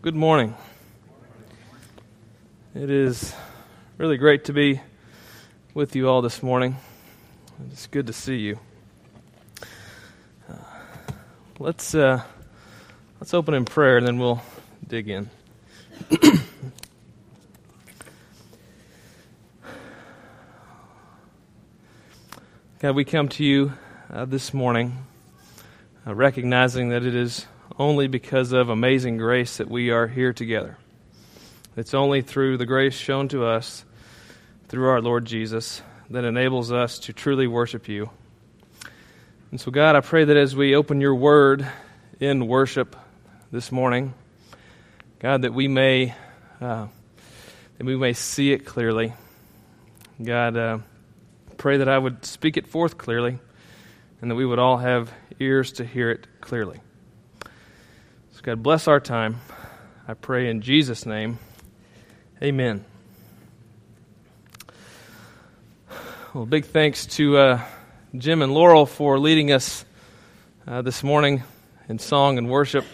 Good morning. It is really great to be with you all this morning. It's good to see you. Let's open in prayer, and then we'll dig in. God, we come to you this morning recognizing that it is only because of amazing grace that we are here together. It's only through the grace shown to us through our Lord Jesus that enables us to truly worship you. And so, God, I pray that as we open your word in worship this morning, God, that we may see it clearly. God, pray that I would speak it forth clearly, and that we would all have ears to hear it clearly. So, God, bless our time. I pray in Jesus' name. Amen. Well, big thanks to Jim and Laurel for leading us this morning in song and worship.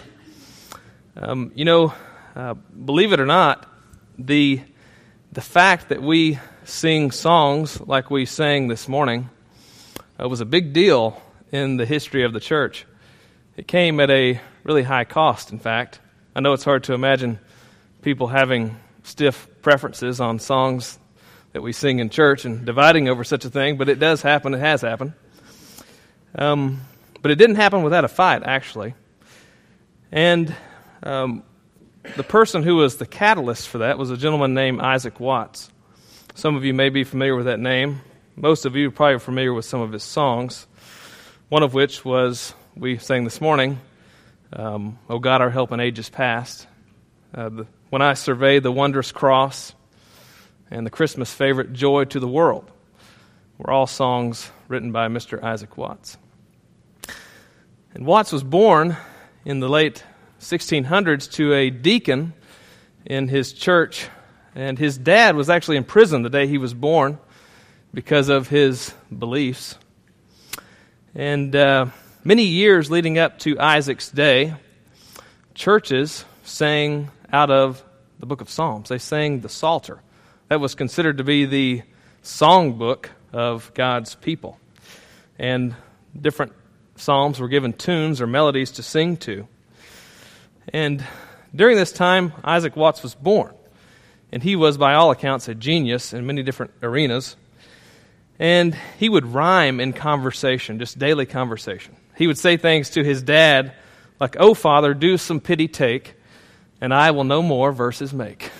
Believe it or not, the fact that we sing songs like we sang this morning was a big deal in the history of the church. It came at a really high cost, in fact. I know it's hard to imagine people having stiff preferences on songs that we sing in church and dividing over such a thing, but it does happen. It has happened. But it didn't happen without a fight, actually. And the person who was the catalyst for that was a gentleman named Isaac Watts. Some of you may be familiar with that name. Most of you are probably familiar with some of his songs, one of which was, we sang this morning, O God, Our Help in Ages Past. When I Survey the Wondrous Cross, and the Christmas favorite, Joy to the World, were all songs written by Mr. Isaac Watts. And Watts was born in the late 1600s to a deacon in his church, and his dad was actually in prison the day he was born because of his beliefs. And many years leading up to Isaac's day, churches sang out of the book of Psalms. They sang the Psalter. That was considered to be the songbook of God's people. And different psalms were given tunes or melodies to sing to. And during this time, Isaac Watts was born. And he was, by all accounts, a genius in many different arenas. And he would rhyme in conversation, just daily conversation. He would say things to his dad like, "Oh, Father, do some pity take, and I will no more verses make."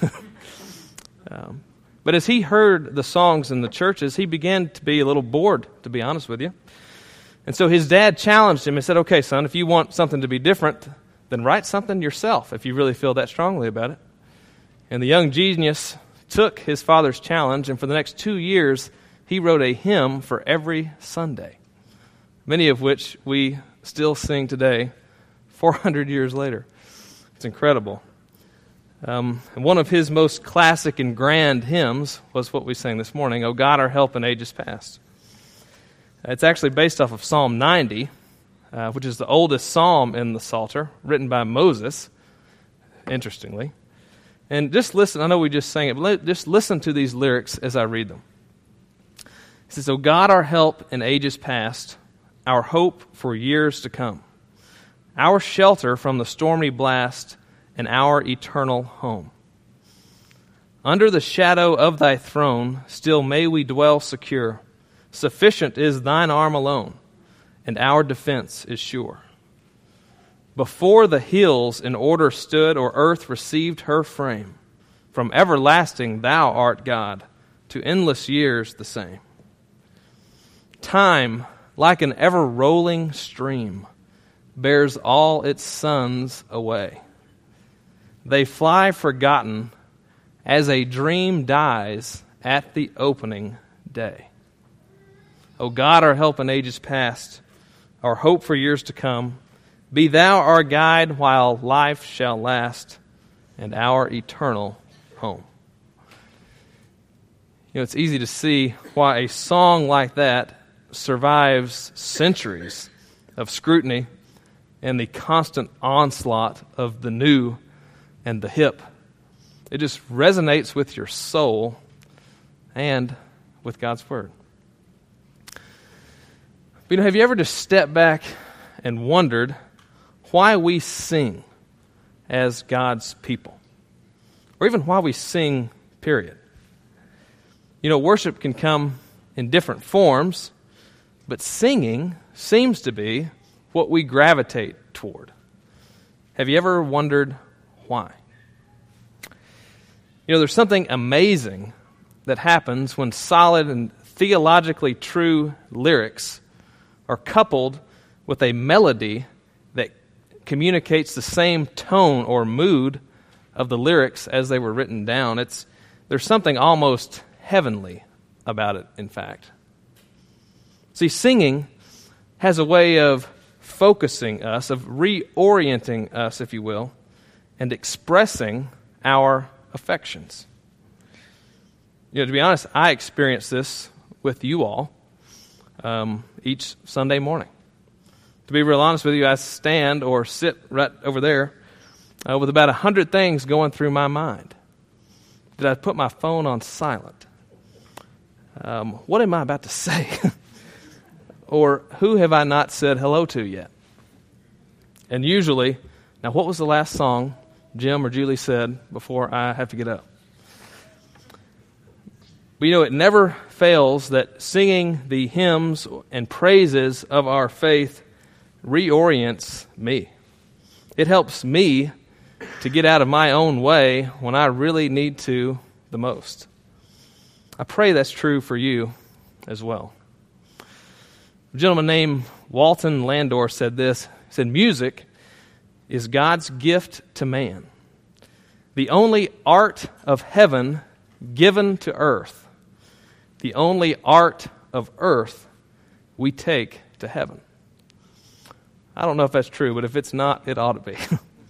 But as he heard the songs in the churches, he began to be a little bored, to be honest with you. And so his dad challenged him and said, "Okay, son, if you want something to be different, then write something yourself if you really feel that strongly about it." And the young genius took his father's challenge, and for the next 2 years, he wrote a hymn for every Sunday, many of which we still sing today, 400 years later. It's incredible. And one of his most classic and grand hymns was what we sang this morning, O God, Our Help in Ages Past. It's actually based off of Psalm 90, which is the oldest psalm in the Psalter, written by Moses, interestingly. And just listen, I know we just sang it, but just listen to these lyrics as I read them. It says, O God, our help in ages past, our hope for years to come, our shelter from the stormy blast, and our eternal home. Under the shadow of thy throne, still may we dwell secure. Sufficient is thine arm alone, and our defense is sure. Before the hills in order stood, or earth received her frame, from everlasting thou art God, to endless years the same. Time, like an ever-rolling stream, bears all its sons away. They fly forgotten as a dream dies at the opening day. O God, our help in ages past, our hope for years to come, be thou our guide while life shall last, and our eternal home. You know, it's easy to see why a song like that survives centuries of scrutiny and the constant onslaught of the new and the hip. It just resonates with your soul and with God's Word. But, have you ever just stepped back and wondered why we sing as God's people? Or even why we sing, period. Worship can come in different forms, but singing seems to be what we gravitate toward. Have you ever wondered why? There's something amazing that happens when solid and theologically true lyrics are coupled with a melody that communicates the same tone or mood of the lyrics as they were written down. There's something almost heavenly about it, in fact. See, singing has a way of focusing us, of reorienting us, if you will, and expressing our affections. To be honest, I experience this with you all each Sunday morning. To be real honest with you, I stand or sit right over there with about 100 things going through my mind. Did I put my phone on silent? What am I about to say? Or who have I not said hello to yet? And usually, now what was the last song Jim or Julie said before I have to get up? But it never fails that singing the hymns and praises of our faith reorients me. It helps me to get out of my own way when I really need to the most. I pray that's true for you as well. A gentleman named Walton Landor said this. He said, "Music is God's gift to man, the only art of heaven given to earth, the only art of earth we take to heaven." I don't know if that's true, but if it's not, it ought to be.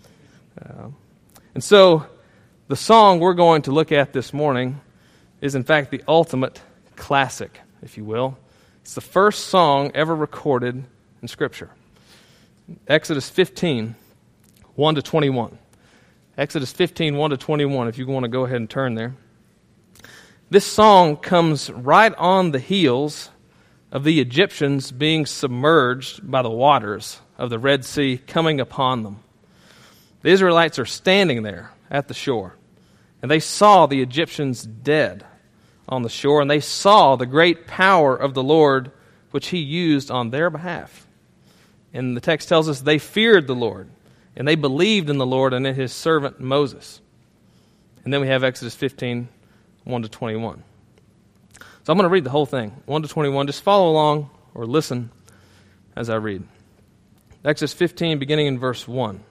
And so, the song we're going to look at this morning is in fact the ultimate classic, if you will. It's the first song ever recorded in Scripture. Exodus 15, 1 to 21. Exodus 15, 1 to 21, if you want to go ahead and turn there. This song comes right on the heels of the Egyptians being submerged by the waters of the Red Sea coming upon them. The Israelites are standing there at the shore, and they saw the Egyptians dead on the shore, and they saw the great power of the Lord which He used on their behalf. And the text tells us they feared the Lord, and they believed in the Lord and in His servant Moses. And then we have Exodus 15, 1 to 21. So I'm going to read the whole thing, 1 to 21. Just follow along or listen as I read. Exodus 15, beginning in verse 1.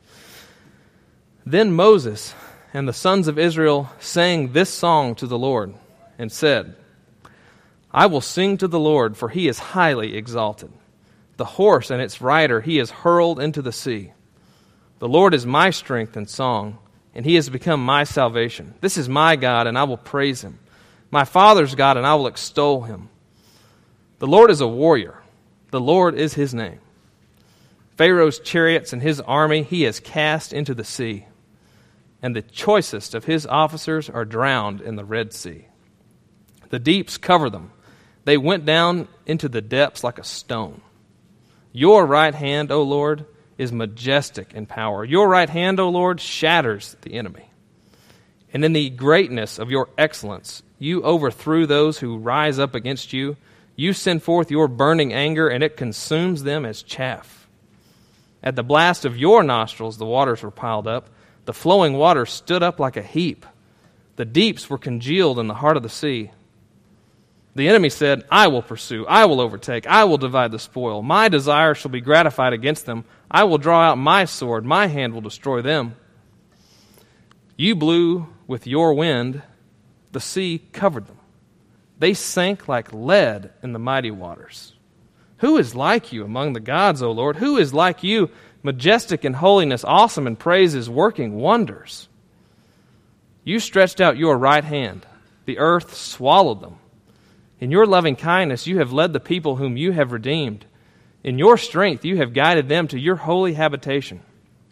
Then Moses and the sons of Israel sang this song to the Lord and said, "I will sing to the Lord, for He is highly exalted. The horse and its rider He has hurled into the sea. The Lord is my strength and song, and He has become my salvation. This is my God, and I will praise Him. My father's God, and I will extol Him. The Lord is a warrior. The Lord is His name. Pharaoh's chariots and his army He has cast into the sea, and the choicest of His officers are drowned in the Red Sea. The deeps cover them. They went down into the depths like a stone. Your right hand, O Lord, is majestic in power. Your right hand, O Lord, shatters the enemy. And in the greatness of your excellence, you overthrew those who rise up against you. You send forth your burning anger, and it consumes them as chaff. At the blast of your nostrils, the waters were piled up. The flowing waters stood up like a heap. The deeps were congealed in the heart of the sea. The enemy said, I will pursue, I will overtake, I will divide the spoil. My desire shall be gratified against them. I will draw out my sword, my hand will destroy them. You blew with your wind, the sea covered them. They sank like lead in the mighty waters. Who is like you among the gods, O Lord? Who is like you, majestic in holiness, awesome in praises, working wonders? You stretched out your right hand. The earth swallowed them. In your loving kindness, you have led the people whom you have redeemed. In your strength, you have guided them to your holy habitation.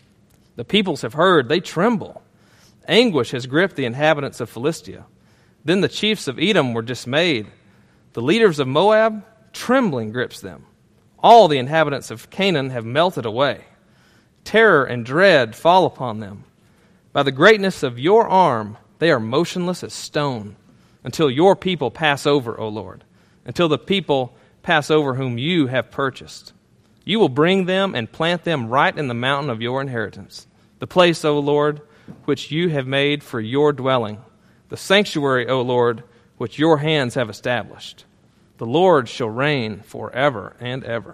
The peoples have heard, they tremble. Anguish has gripped the inhabitants of Philistia. Then the chiefs of Edom were dismayed. The leaders of Moab, trembling grips them. All the inhabitants of Canaan have melted away. Terror and dread fall upon them. By the greatness of your arm, they are motionless as stone, until your people pass over, O Lord, until the people pass over whom you have purchased. You will bring them and plant them right in the mountain of your inheritance, the place, O Lord, which you have made for your dwelling, the sanctuary, O Lord, which your hands have established. The Lord shall reign forever and ever.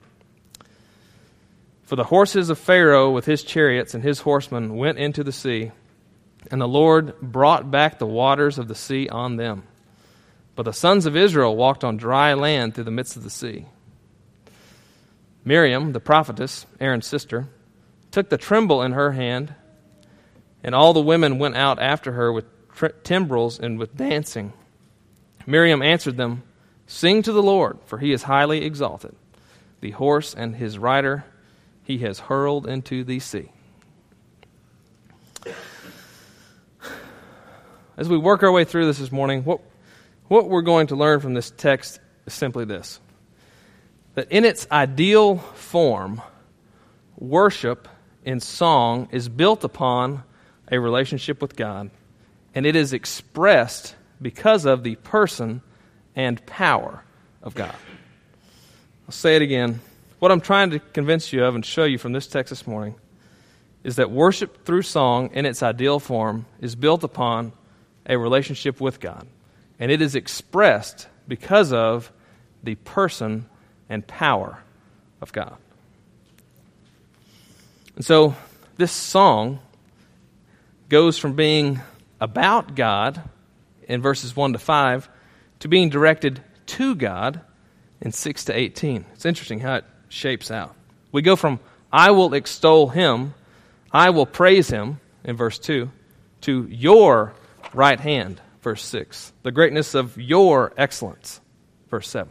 For the horses of Pharaoh with his chariots and his horsemen went into the sea, and the Lord brought back the waters of the sea on them. But the sons of Israel walked on dry land through the midst of the sea. Miriam, the prophetess, Aaron's sister, took the timbrel in her hand, and all the women went out after her with timbrels and with dancing. Miriam answered them, "Sing to the Lord, for he is highly exalted. The horse and his rider he has hurled into the sea." As we work our way through this morning, what we're going to learn from this text is simply this: that in its ideal form, worship in song is built upon a relationship with God, and it is expressed because of the person and power of God. I'll say it again. What I'm trying to convince you of and show you from this text this morning is that worship through song in its ideal form is built upon a relationship with God, and it is expressed because of the person and power of God. And so this song goes from being about God in verses 1 to 5 to being directed to God in 6 to 18. It's interesting how it shapes out. We go from "I will extol him, I will praise him" in verse 2 to "your right hand," verse 6. The greatness of your excellence, verse 7.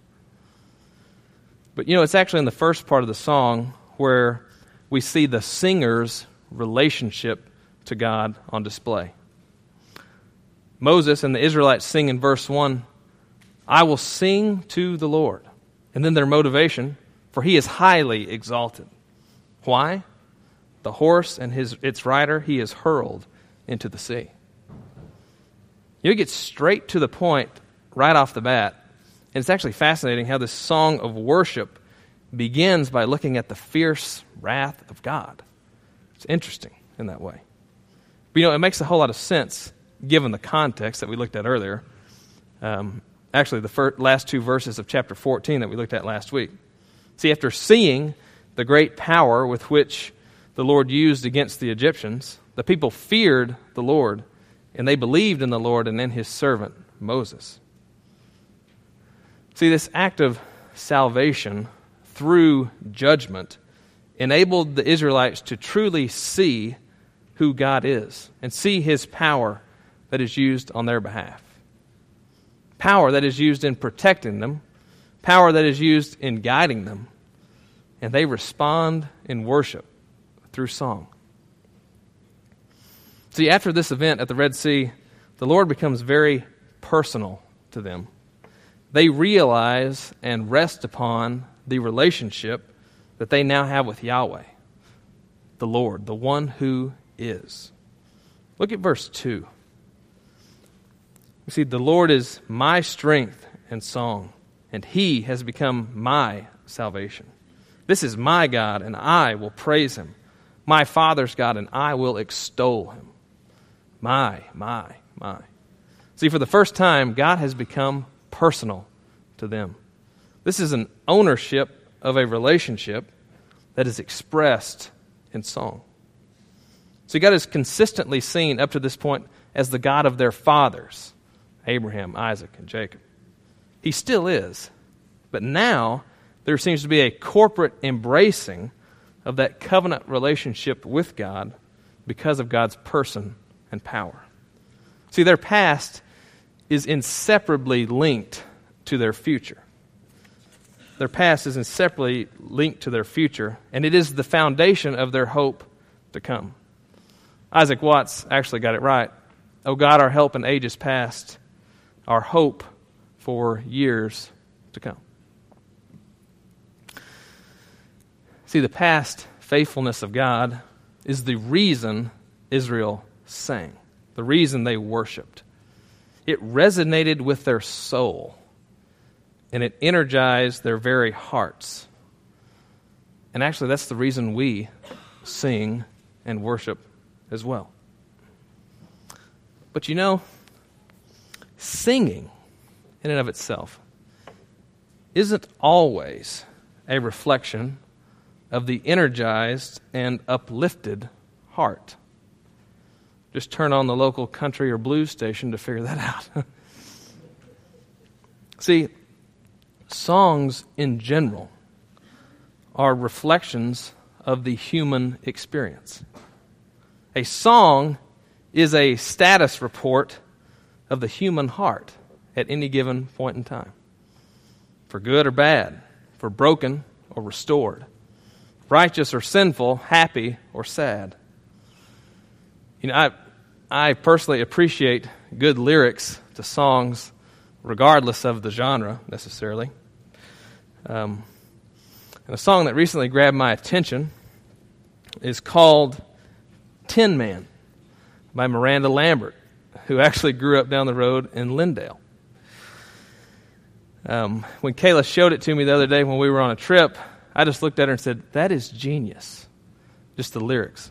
But it's actually in the first part of the song where we see the singer's relationship to God on display. Moses and the Israelites sing in verse 1, "I will sing to the Lord." And then their motivation, "For he is highly exalted." Why? The horse and its rider he is hurled into the sea. You get straight to the point right off the bat. And it's actually fascinating how this song of worship begins by looking at the fierce wrath of God. It's interesting in that way. But it makes a whole lot of sense given the context that we looked at earlier. Actually, the last two verses of chapter 14 that we looked at last week. See, after seeing the great power with which the Lord used against the Egyptians, the people feared the Lord, and they believed in the Lord and in his servant, Moses. See, this act of salvation through judgment enabled the Israelites to truly see who God is and see his power that is used on their behalf. Power that is used in protecting them, power that is used in guiding them, and they respond in worship through song. See, after this event at the Red Sea, the Lord becomes very personal to them. They realize and rest upon the relationship that they now have with Yahweh, the Lord, the one who is. Look at verse 2. You see, the Lord is my strength and song, and he has become my salvation. This is my God, and I will praise him. My Father's God, and I will extol him. My. See, for the first time, God has become personal to them. This is an ownership of a relationship that is expressed in song. So God is consistently seen up to this point as the God of their fathers, Abraham, Isaac, and Jacob. He still is. But now there seems to be a corporate embracing of that covenant relationship with God because of God's person and power. See, their past is inseparably linked to their future. Their past is inseparably linked to their future, and it is the foundation of their hope to come. Isaac Watts actually got it right. O God, our help in ages past, our hope for years to come. See, the past faithfulness of God is the reason Israel sang, the reason they worshiped. It resonated with their soul, and it energized their very hearts. And actually, that's the reason we sing and worship as well. But you know, singing in and of itself isn't always a reflection of the energized and uplifted heart. Just turn on the local country or blues station to figure that out. See, songs in general are reflections of the human experience. A song is a status report of the human heart at any given point in time, for good or bad, for broken or restored, righteous or sinful, happy or sad. You know, I personally appreciate good lyrics to songs, regardless of the genre necessarily. And a song that recently grabbed my attention is called Tin Man by Miranda Lambert, who actually grew up down the road in Lindale. When Kayla showed it to me the other day when we were on a trip, I just looked at her and said, that is genius. Just the lyrics.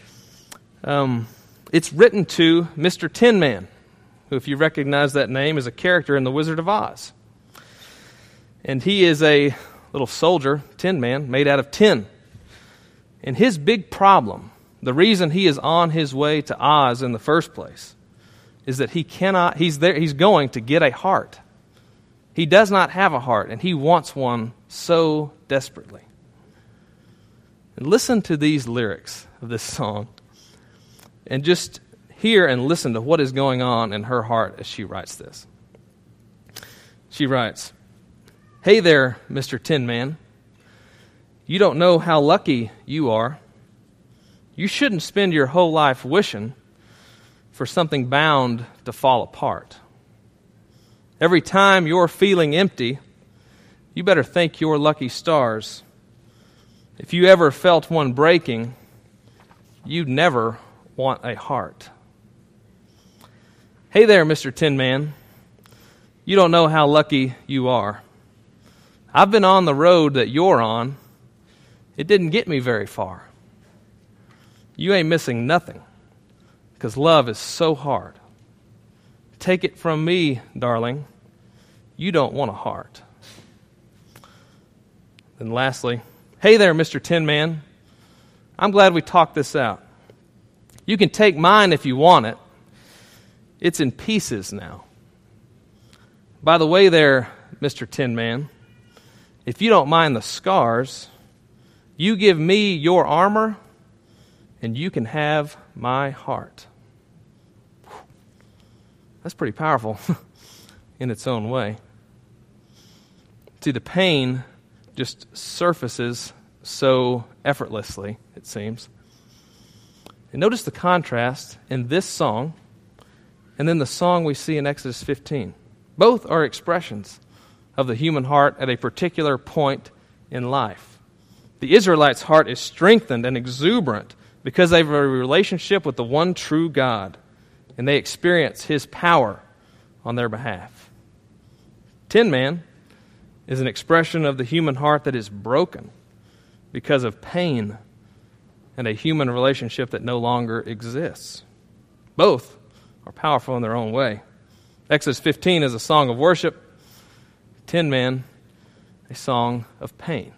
It's written to Mr. Tin Man, who, if you recognize that name, is a character in The Wizard of Oz. And he is a little soldier, Tin Man, made out of tin. And his big problem, the reason he is on his way to Oz in the first place, is that he's going to get a heart. He does not have a heart, and he wants one so desperately. And listen to these lyrics of this song, and just hear and listen to what is going on in her heart as she writes this. She writes, "Hey there, Mr. Tin Man. You don't know how lucky you are. You shouldn't spend your whole life wishing for something bound to fall apart. Every time you're feeling empty, you better thank your lucky stars. If you ever felt one breaking, you'd never want a heart. Hey there, Mr. Tin Man. You don't know how lucky you are. I've been on the road that you're on. It didn't get me very far. You ain't missing nothing, because love is so hard. Take it from me, darling, you don't want a heart." And lastly, "Hey there, Mr. Tin Man. I'm glad we talked this out. You can take mine if you want it. It's in pieces now. By the way there, Mr. Tin Man, if you don't mind the scars, you give me your armor, and you can have my heart." That's pretty powerful in its own way. See, the pain just surfaces so effortlessly, it seems. And notice the contrast in this song and then the song we see in Exodus 15. Both are expressions of the human heart at a particular point in life. The Israelites' heart is strengthened and exuberant because they have a relationship with the one true God, and they experience His power on their behalf. Tin Man is an expression of the human heart that is broken because of pain and a human relationship that no longer exists. Both are powerful in their own way. Exodus 15 is a song of worship. Tin Man, a song of pain.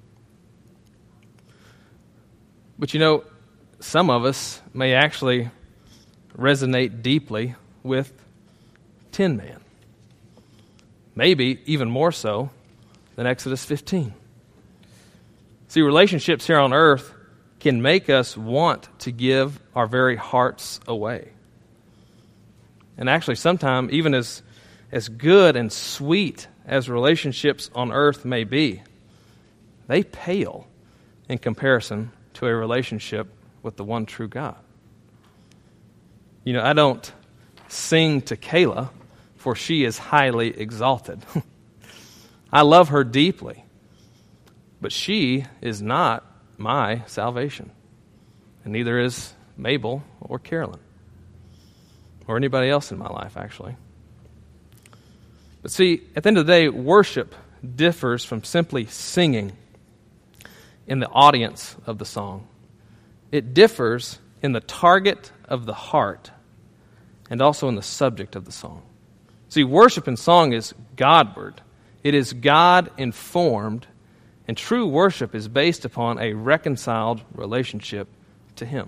But you know, some of us may actually resonate deeply with Tin Man. Maybe even more so than Exodus 15. See, relationships here on earth can make us want to give our very hearts away. And actually, sometimes, even as good and sweet as relationships on earth may be, they pale in comparison to a relationship with the one true God. You know, I don't sing to Kayla, for she is highly exalted. I love her deeply, but she is not my salvation. And neither is Mabel or Carolyn, or anybody else in my life, actually. But see, at the end of the day, worship differs from simply singing in the audience of the song. It differs in the target of the heart and also in the subject of the song. See, worship in song is Godward. It is God-informed, and true worship is based upon a reconciled relationship to Him.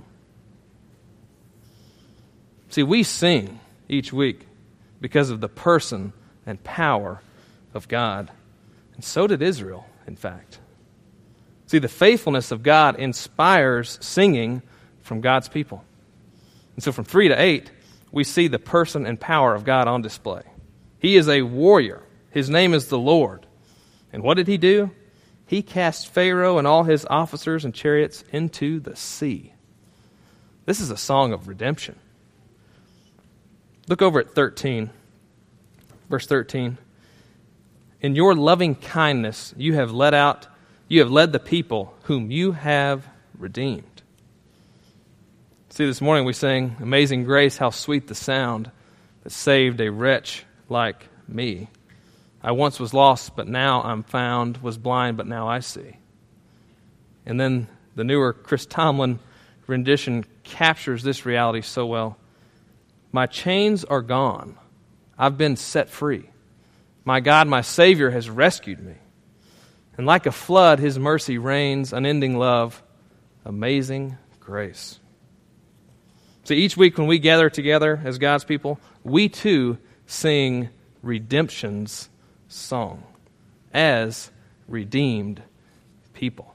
See, we sing each week because of the person and power of God. And so did Israel, in fact. See, the faithfulness of God inspires singing from God's people. And so from 3 to 8, we see the person and power of God on display. He is a warrior. His name is the Lord. And what did He do? He cast Pharaoh and all his officers and chariots into the sea. This is a song of redemption. Look over at 13. Verse 13. In your loving kindness you have led the people whom you have redeemed. See, this morning we sang Amazing Grace, how sweet the sound that saved a wretch like me. I once was lost, but now I'm found, was blind, but now I see. And then the newer Chris Tomlin rendition captures this reality so well. My chains are gone. I've been set free. My God, my Savior, has rescued me. And like a flood, His mercy reigns, unending love, amazing grace. So each week when we gather together as God's people, we too sing redemption's song as redeemed people.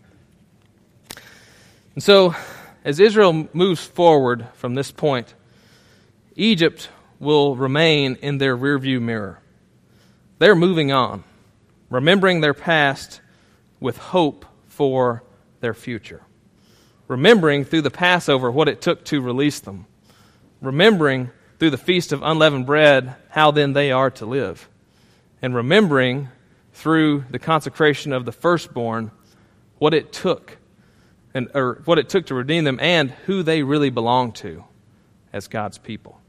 And so, as Israel moves forward from this point, Egypt will remain in their rearview mirror. They're moving on, remembering their past with hope for their future. Remembering through the Passover what it took to release them. Remembering through the Feast of Unleavened Bread how then they are to live. And remembering through the consecration of the firstborn what it took to redeem them and who they really belong to as God's people.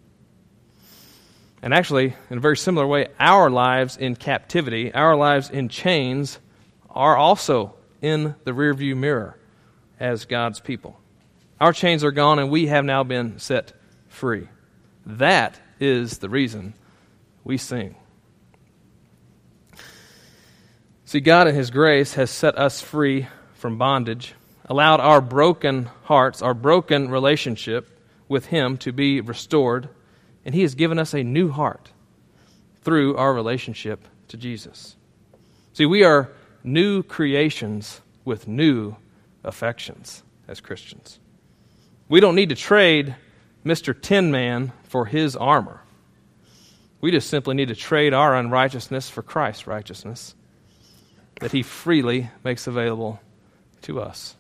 And actually, in a very similar way, our lives in captivity, our lives in chains, are also in the rearview mirror as God's people. Our chains are gone and we have now been set free. That is the reason we sing. See, God in His grace has set us free from bondage, allowed our broken hearts, our broken relationship with Him to be restored, and He has given us a new heart through our relationship to Jesus. See, we are new creations with new affections as Christians. We don't need to trade Mr. Tin Man for his armor. We just simply need to trade our unrighteousness for Christ's righteousness that He freely makes available to us.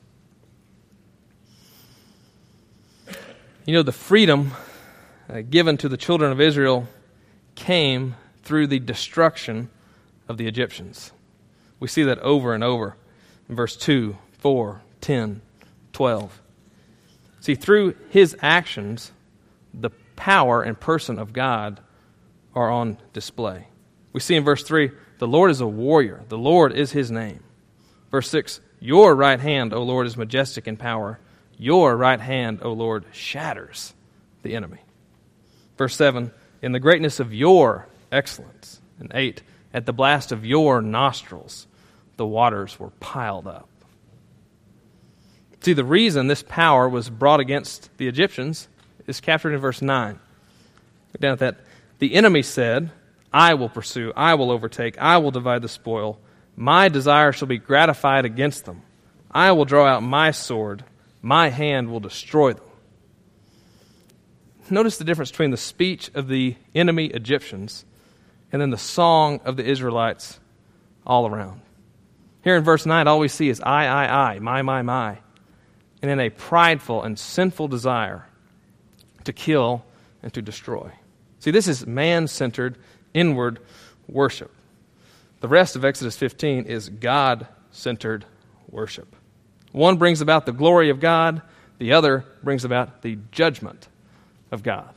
You know, the freedom given to the children of Israel came through the destruction of the Egyptians. We see that over and over in verse 2, 4, 10, 12. See, through His actions, the power and person of God are on display. We see in verse 3, the Lord is a warrior. The Lord is His name. Verse 6, your right hand, O Lord, is majestic in power. Your right hand, O Lord, shatters the enemy. Verse 7, in the greatness of your excellence. And 8, at the blast of your nostrils, the waters were piled up. See, the reason this power was brought against the Egyptians is captured in verse 9. Look down at that. The enemy said, I will pursue, I will overtake, I will divide the spoil. My desire shall be gratified against them. I will draw out my sword. My hand will destroy them. Notice the difference between the speech of the enemy Egyptians and then the song of the Israelites all around. Here in verse 9, all we see is I, my. and in a prideful and sinful desire to kill and to destroy. See, this is man-centered, inward worship. The rest of Exodus 15 is God-centered worship. One brings about the glory of God, the other brings about the judgment of God.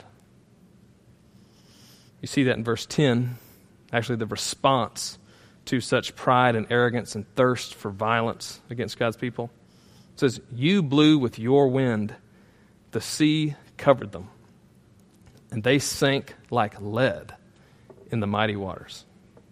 You see that in verse 10, actually the response to such pride and arrogance and thirst for violence against God's people. It says, "You blew with your wind, the sea covered them, and they sank like lead in the mighty waters."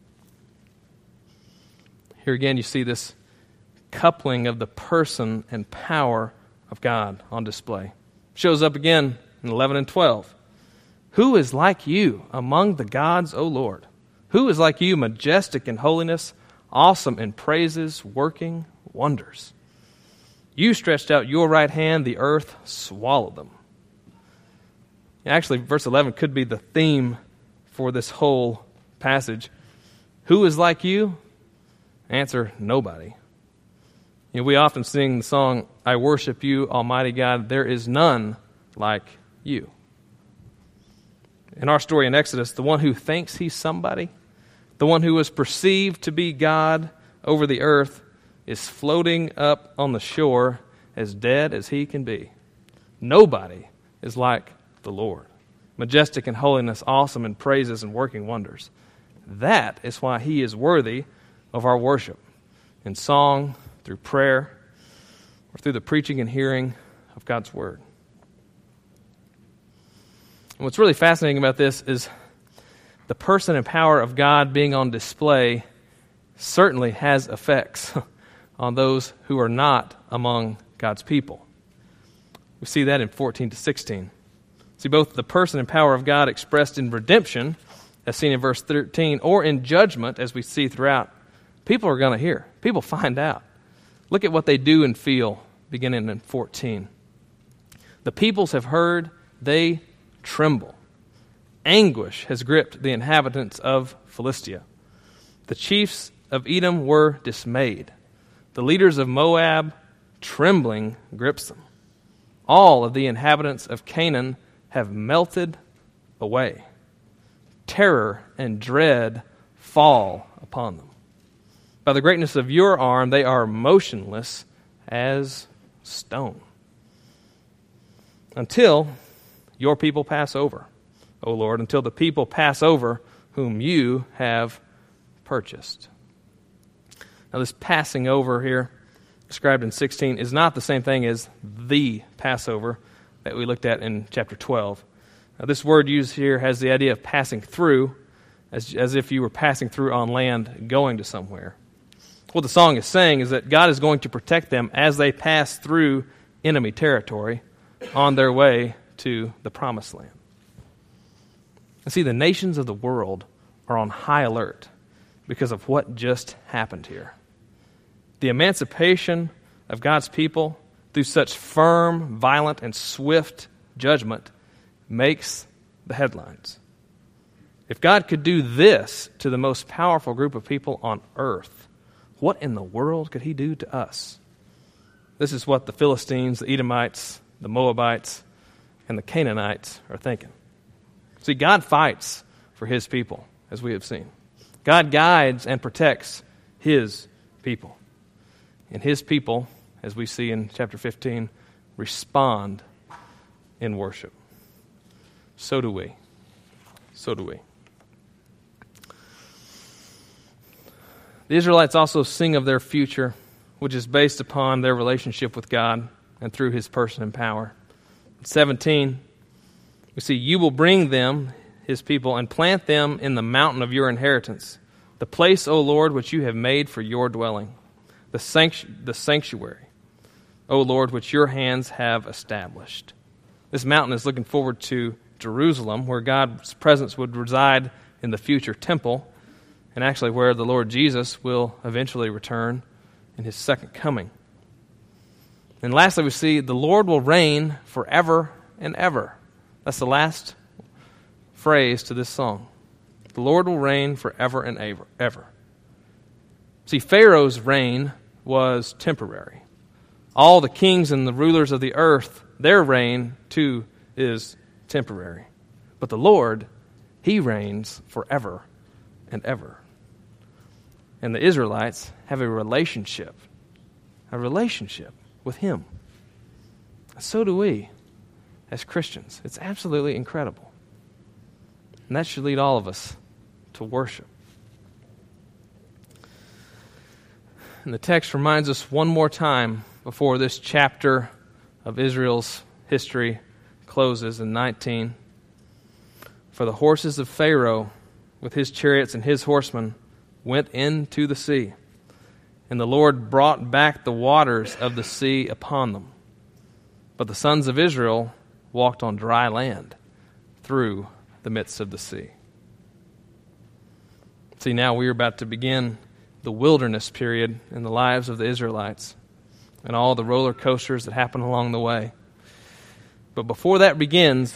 Here again you see this coupling of the person and power of God on display. Shows up again in 11 and 12. "Who is like you among the gods, O Lord? Who is like you, majestic in holiness, awesome in praises, working wonders? You stretched out your right hand, the earth swallowed them." Actually, verse 11 could be the theme for this whole passage. Who is like you? Answer, nobody. We often sing the song, "I worship you, Almighty God, there is none like you." In our story in Exodus, the one who thinks he's somebody, the one who was perceived to be God over the earth, is floating up on the shore as dead as he can be. Nobody is like the Lord. Majestic in holiness, awesome in praises and working wonders. That is why he is worthy of our worship, in song, through prayer, or through the preaching and hearing of God's word. And what's really fascinating about this is the person and power of God being on display certainly has effects on those who are not among God's people. We see that in 14 to 16. See both the person and power of God expressed in redemption, as seen in verse 13, or in judgment, as we see throughout. People are going to hear. People find out. Look at what they do and feel, beginning in 14. "The peoples have heard, they tremble. Anguish has gripped the inhabitants of Philistia. The chiefs of Edom were dismayed. The leaders of Moab, trembling, grips them. All of the inhabitants of Canaan have melted away. Terror and dread fall upon them. By the greatness of your arm, they are motionless as stone. Until your people pass over, O Lord, until the people pass over whom you have purchased." Now this passing over here, described in 16, is not the same thing as the Passover that we looked at in chapter 12. Now, this word used here has the idea of passing through, as if you were passing through on land going to somewhere. What the song is saying is that God is going to protect them as they pass through enemy territory on their way to the promised land. And see, the nations of the world are on high alert because of what just happened here. The emancipation of God's people through such firm, violent, and swift judgment makes the headlines. If God could do this to the most powerful group of people on earth, what in the world could he do to us? This is what the Philistines, the Edomites, the Moabites, and the Canaanites are thinking. See, God fights for his people, as we have seen. God guides and protects his people. And his people, as we see in chapter 15, respond in worship. So do we. So do we. The Israelites also sing of their future, which is based upon their relationship with God and through his person and power. In 17, we see, "You will bring them," his people, "and plant them in the mountain of your inheritance, the place, O Lord, which you have made for your dwelling, the sanctuary, O Lord, which your hands have established." This mountain is looking forward to Jerusalem, where God's presence would reside in the future temple, and actually where the Lord Jesus will eventually return in his second coming. And lastly, we see the Lord will reign forever and ever. That's the last phrase to this song. The Lord will reign forever and ever. See, Pharaoh's reign was temporary. All the kings and the rulers of the earth, their reign too is temporary. But the Lord, He reigns forever and ever. And the Israelites have a relationship with Him. So do we as Christians. It's absolutely incredible. And that should lead all of us to worship. And the text reminds us one more time before this chapter of Israel's history closes in 19. For the horses of Pharaoh with his chariots and his horsemen went into the sea, and the Lord brought back the waters of the sea upon them. But the sons of Israel walked on dry land through the midst of the sea. See, now we are about to begin the wilderness period in the lives of the Israelites and all the roller coasters that happen along the way. But before that begins,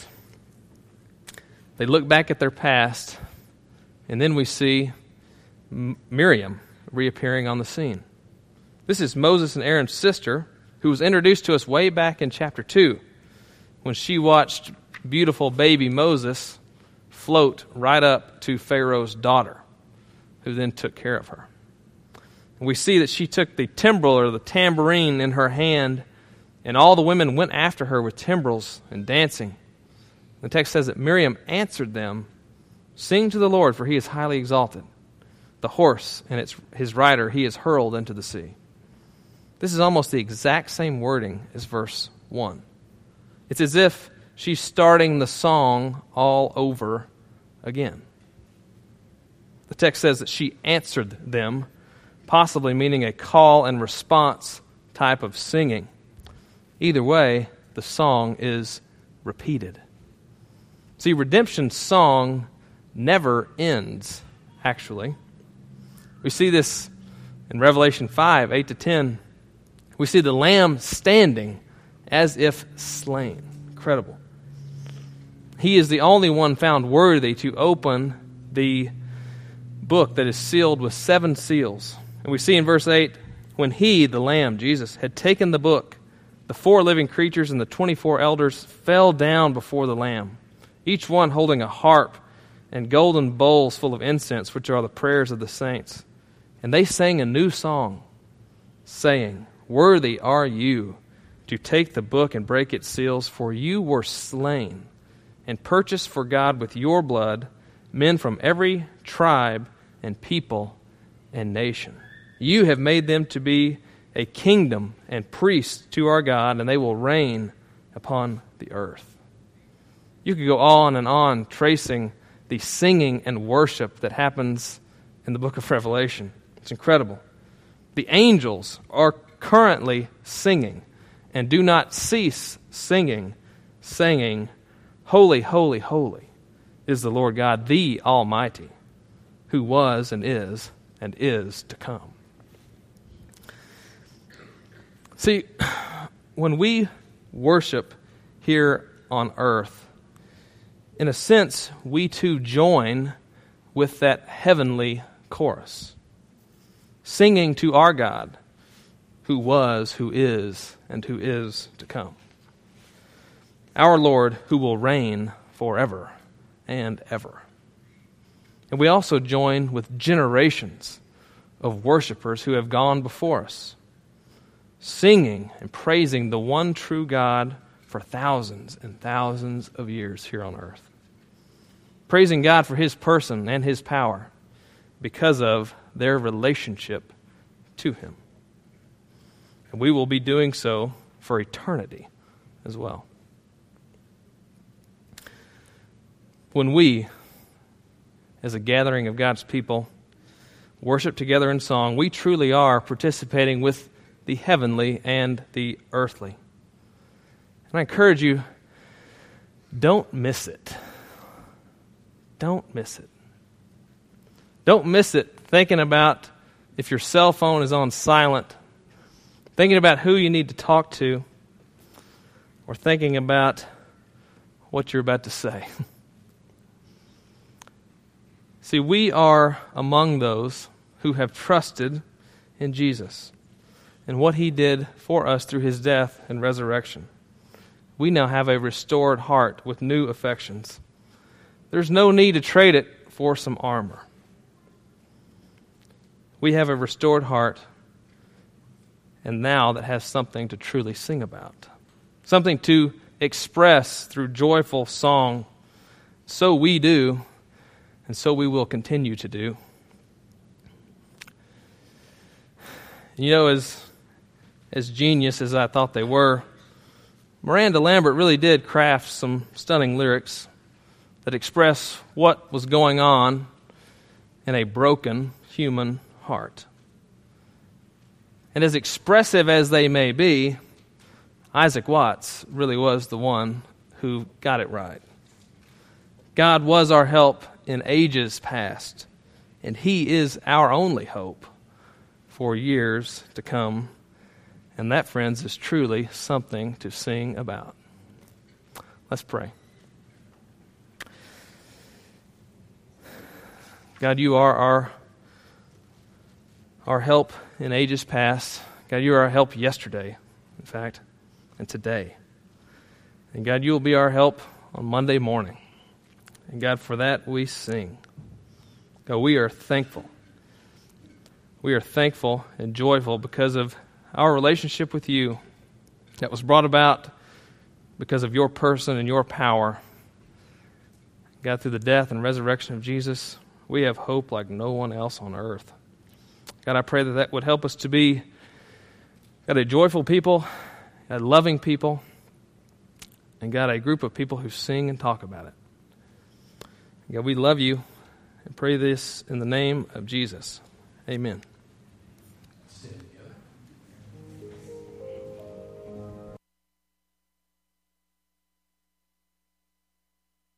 they look back at their past, and then we see Miriam reappearing on the scene. This is Moses and Aaron's sister, who was introduced to us way back in chapter 2, when she watched beautiful baby Moses float right up to Pharaoh's daughter, who then took care of her. We see that she took the timbrel or the tambourine in her hand, and all the women went after her with timbrels and dancing. The text says that Miriam answered them, "Sing to the Lord, for He is highly exalted. The horse and his rider He has hurled into the sea." This is almost the exact same wording as verse 1. It's as if she's starting the song all over again. The text says that she answered them, possibly meaning a call and response type of singing. Either way, the song is repeated. See, redemption's song never ends, actually. We see this in Revelation 5, 8-10. We see the Lamb standing as if slain. Incredible. He is the only one found worthy to open the book that is sealed with 7 seals. And we see in verse 8, when He, the Lamb, Jesus, had taken the book, the 4 living creatures and the 24 elders fell down before the Lamb, each one holding a harp and golden bowls full of incense, which are the prayers of the saints. And they sang a new song, saying, "Worthy are you to take the book and break its seals, for you were slain and purchased for God with your blood men from every tribe and people and nation. You have made them to be a kingdom and priests to our God, and they will reign upon the earth." You could go on and on tracing the singing and worship that happens in the book of Revelation. It's incredible. The angels are currently singing and do not cease singing, saying, "Holy, holy, holy is the Lord God, the Almighty, who was and is to come." See, when we worship here on earth, in a sense, we too join with that heavenly chorus, singing to our God, who was, who is to come. Our Lord, who will reign forever and ever. And we also join with generations of worshipers who have gone before us, singing and praising the one true God for thousands and thousands of years here on earth. Praising God for His person and His power because of their relationship to Him. And we will be doing so for eternity as well. When we, as a gathering of God's people, worship together in song, we truly are participating with the heavenly and the earthly. And I encourage you, don't miss it. Don't miss it. Don't miss it thinking about if your cell phone is on silent, thinking about who you need to talk to, or thinking about what you're about to say. See, we are among those who have trusted in Jesus. and what he did for us through his death and resurrection. We now have a restored heart with new affections. There's no need to trade it for some armor. We have a restored heart, and now that has something to truly sing about, something to express through joyful song. So we do, and so we will continue to do. You know, as genius as I thought they were, Miranda Lambert really did craft some stunning lyrics that express what was going on in a broken human heart. And as expressive as they may be, Isaac Watts really was the one who got it right. God was our help in ages past, and he is our only hope for years to come. And that, friends, is truly something to sing about. Let's pray. God, you are our help in ages past. God, you are our help yesterday, in fact, and today. And God, you will be our help on Monday morning. And God, for that we sing. God, we are thankful. We are thankful and joyful because of our relationship with you that was brought about because of your person and your power. God, through the death and resurrection of Jesus, we have hope like no one else on earth. God, I pray that that would help us to be, God, a joyful people, a loving people, and God, a group of people who sing and talk about it. God, we love you and pray this in the name of Jesus. Amen.